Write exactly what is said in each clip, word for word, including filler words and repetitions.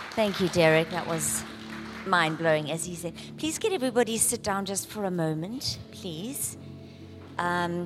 Thank you, Derek. That was mind-blowing, as he said. Please get everybody sit down just for a moment, please. Um,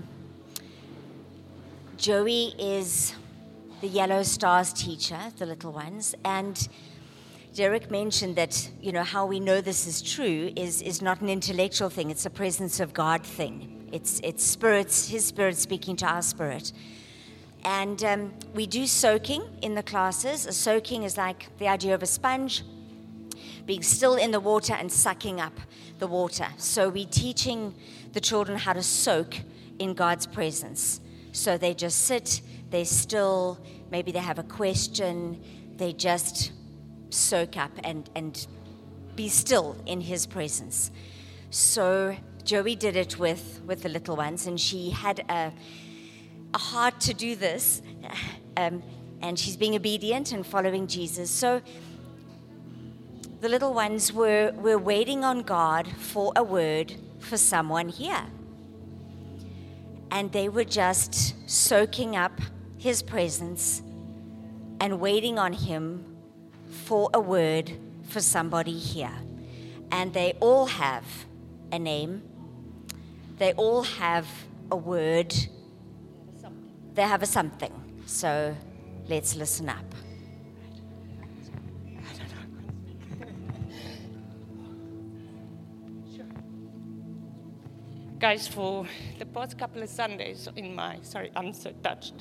Joey is the Yellow Stars teacher, the little ones, and Derek mentioned that, you know, how we know this is true is, is not an intellectual thing, it's a presence of God thing. It's, it's spirits, his spirit speaking to our spirit. And um, we do soaking in the classes. A soaking is like the idea of a sponge, being still in the water and sucking up the water. So we're teaching the children how to soak in God's presence. So they just sit, they're still, maybe they have a question, they just soak up and, and be still in his presence. So Joey did it with, with the little ones, and she had a, a heart to do this, um, and she's being obedient and following Jesus. So the little ones were, were waiting on God for a word for someone here. And they were just soaking up his presence and waiting on him for a word for somebody here. And they all have a name. They all have a word. They have a something. So let's listen up. Guys, for the past couple of Sundays in my, sorry, I'm so touched.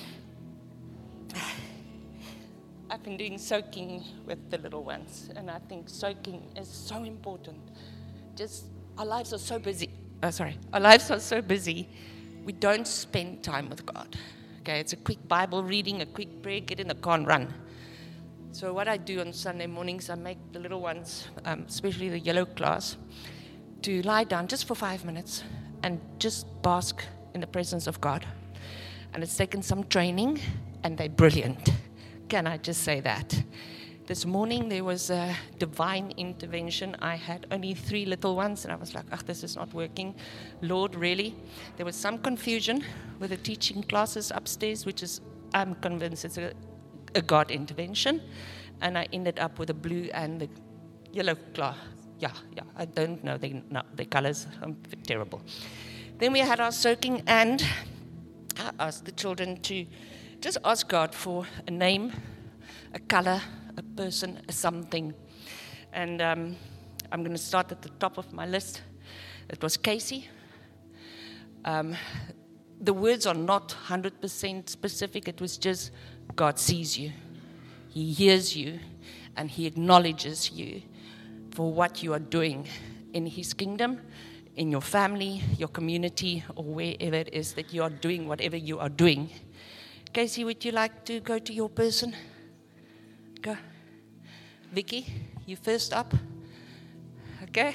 I've been doing soaking with the little ones, and I think soaking is so important. Just, our lives are so busy. Oh, sorry, our lives are so busy, we don't spend time with God. Okay, it's a quick Bible reading, a quick prayer, get in the car and run. So what I do on Sunday mornings, I make the little ones, um, especially the yellow class, to lie down just for five minutes and just bask in the presence of God. And it's taken some training, and they're brilliant. Can I just say that? This morning there was a divine intervention. I had only three little ones, and I was like, oh, this is not working. Lord, really? There was some confusion with the teaching classes upstairs, which is, I'm convinced it's a, a God intervention. And I ended up with a blue and the yellow class. Yeah, yeah, I don't know the, no, the colors. I'm terrible. Then we had our soaking, and I asked the children to just ask God for a name, a color, a person, a something. And um, I'm going to start at the top of my list. It was Casey. Um, the words are not one hundred percent specific. It was just God sees you. He hears you, and he acknowledges you for what you are doing in his kingdom, in your family, your community, or wherever it is that you are doing whatever you are doing. Casey, would you like to go to your person? Go. Vicky, you first up. Okay.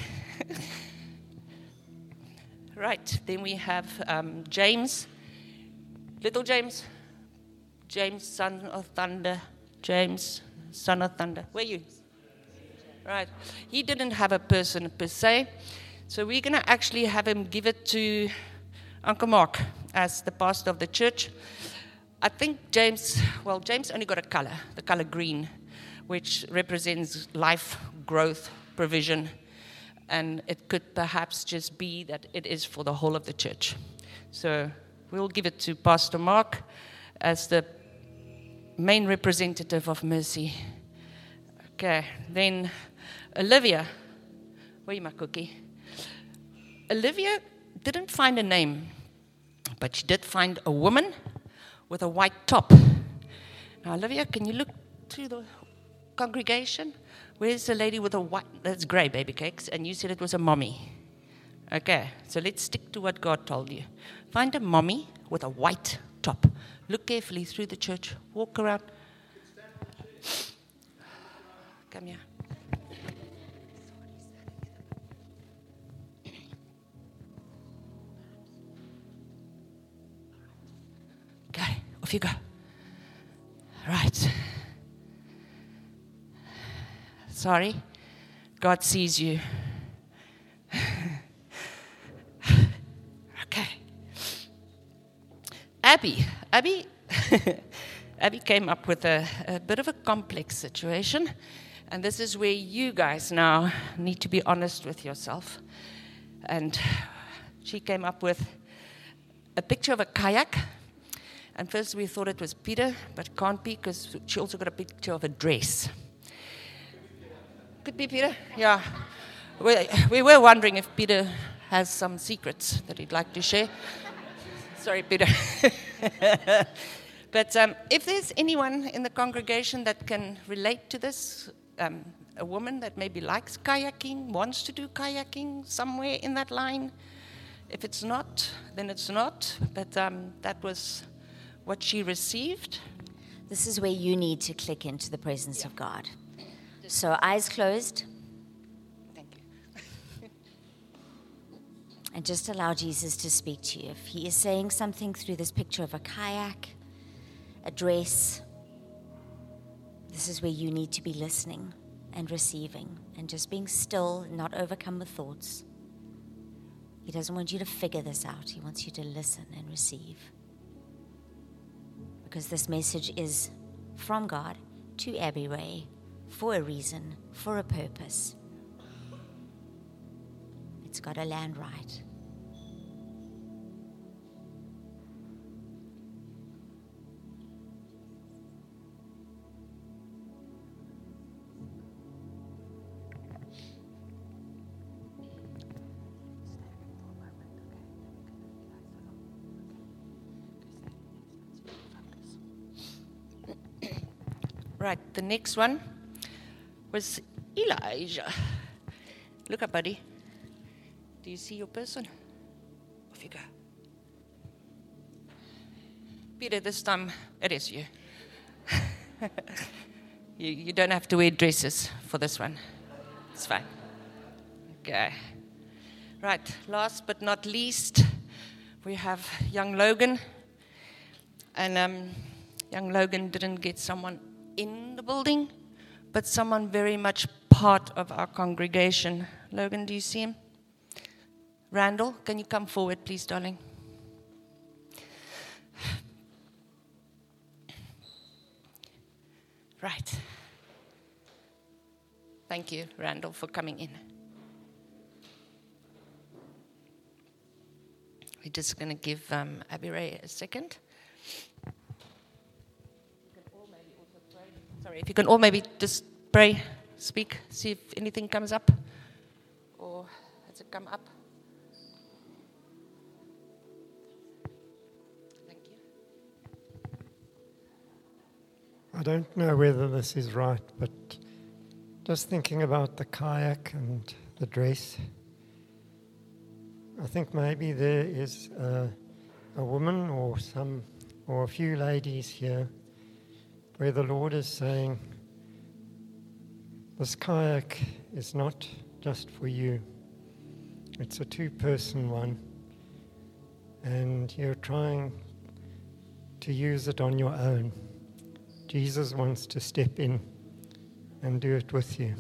Right, then we have um, James. Little James. James, son of thunder. James, son of thunder. Where are you? Right. He didn't have a person per se, so we're going to actually have him give it to Uncle Mark as the pastor of the church. I think James, well, James only got a color, the color green, which represents life, growth, provision, and it could perhaps just be that it is for the whole of the church. So we'll give it to Pastor Mark as the main representative of mercy. Okay, then Olivia. Where are you, my cookie? Olivia didn't find a name, but she did find a woman with a white top. Now, Olivia, can you look to the congregation? Where's the lady with a white, that's grey, baby cakes, and you said it was a mommy. Okay, so let's stick to what God told you. Find a mommy with a white top. Look carefully through the church. Walk around. Come here. Okay, off you go. Right. Sorry. God sees you. Okay. Abby. Abby. Abby came up with a, a bit of a complex situation. And this is where you guys now need to be honest with yourself. And she came up with a picture of a kayak. And first we thought it was Peter, but it can't be because she also got a picture of a dress. Could be Peter? Yeah. We, we were wondering if Peter has some secrets that he'd like to share. Sorry, Peter. But um, if there's anyone in the congregation that can relate to this, um, a woman that maybe likes kayaking, wants to do kayaking somewhere in that line, if it's not, then it's not. But um, that was what she received. This is where you need to click into the presence yeah. of God. So eyes closed. Thank you. And just allow Jesus to speak to you. If he is saying something through this picture of a kayak, a dress, this is where you need to be listening and receiving and just being still, not overcome with thoughts. He doesn't want you to figure this out. He wants you to listen and receive. Because this message is from God to Abby Ray for a reason, for a purpose. It's got to land right. Right, the next one was Elijah. Look up, buddy. Do you see your person? Off you go. Peter, this time it is you. you. You don't have to wear dresses for this one. It's fine. Okay. Right, last but not least, we have young Logan. And um, young Logan didn't get someone in the building, but someone very much part of our congregation. Logan, do you see him? Randall, can you come forward, please, darling? Right. Thank you, Randall, for coming in. We're just going to give um, Abby Ray a second. Sorry, if you can all maybe just pray, speak, see if anything comes up. Or has it come up? Thank you. I don't know whether this is right, but just thinking about the kayak and the dress, I think maybe there is a, a woman or some or a few ladies here where the Lord is saying, this kayak is not just for you. It's a two-person one, and you're trying to use it on your own. Jesus wants to step in and do it with you.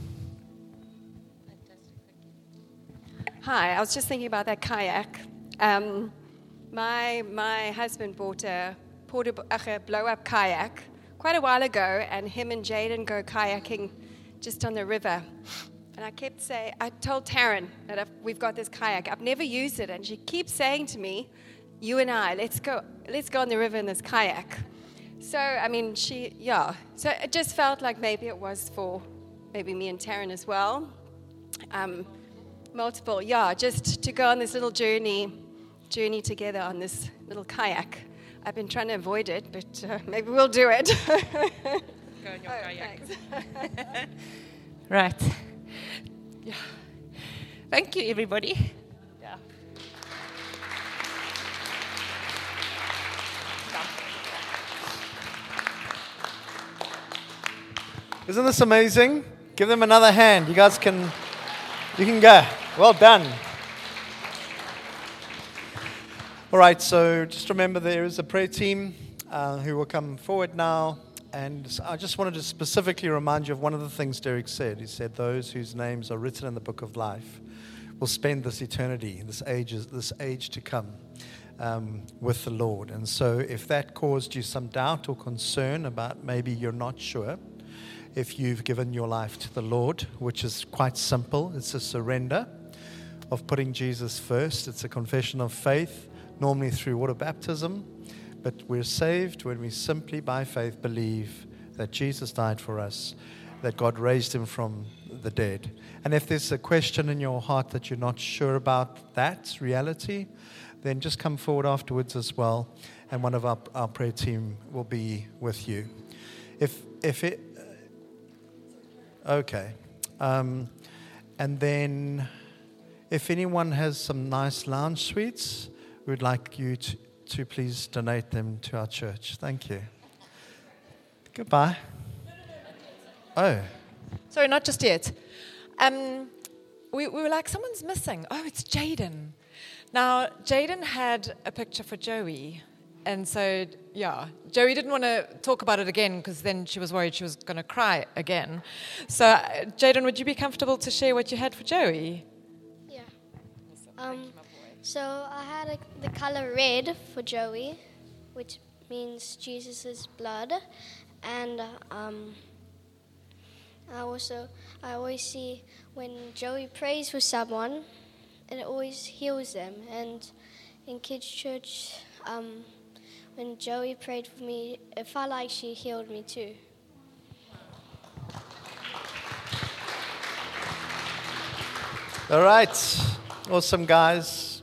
Hi, I was just thinking about that kayak. Um, my my husband bought a portable, a blow-up kayak quite a while ago, and him and Jaden go kayaking just on the river. And I kept saying, I told Taryn that I've, we've got this kayak. I've never used it, and she keeps saying to me, "You and I, let's go, let's go on the river in this kayak." So I mean, she, yeah. So it just felt like maybe it was for maybe me and Taryn as well. Um, multiple, yeah, just to go on this little journey, journey together on this little kayak. I've been trying to avoid it, but uh, maybe we'll do it. Go on your oh, kayak. Thanks. Right. Yeah. Thank you, everybody. Yeah. Isn't this amazing? Give them another hand. You guys can, you can go. Well done. All right, so just remember there is a prayer team uh, who will come forward now. And I just wanted to specifically remind you of one of the things Derek said. He said, those whose names are written in the book of life will spend this eternity, this age, this age to come um, with the Lord. And so if that caused you some doubt or concern about maybe you're not sure, if you've given your life to the Lord, which is quite simple. It's a surrender of putting Jesus first. It's a confession of faith, normally through water baptism. But we're saved when we simply, by faith, believe that Jesus died for us, that God raised him from the dead. And if there's a question in your heart that you're not sure about that reality, then just come forward afterwards as well, and one of our, our prayer team will be with you. If if it, okay, um, and then if anyone has some nice lounge suites, we'd like you to, to please donate them to our church. Thank you. Goodbye. Oh. Sorry, not just yet. Um, we, we were like, someone's missing. Oh, it's Jaden. Now, Jaden had a picture for Joey. And so, yeah, Joey didn't want to talk about it again because then she was worried she was going to cry again. So, uh, Jaden, would you be comfortable to share what you had for Joey? Yeah. Um, so I had a, the color red for Joey, which means Jesus' blood. And um, I also, I always see when Joey prays for someone, it always heals them. And in kids' church, um, when Joey prayed for me, it felt like she healed me too. All right. Awesome, guys.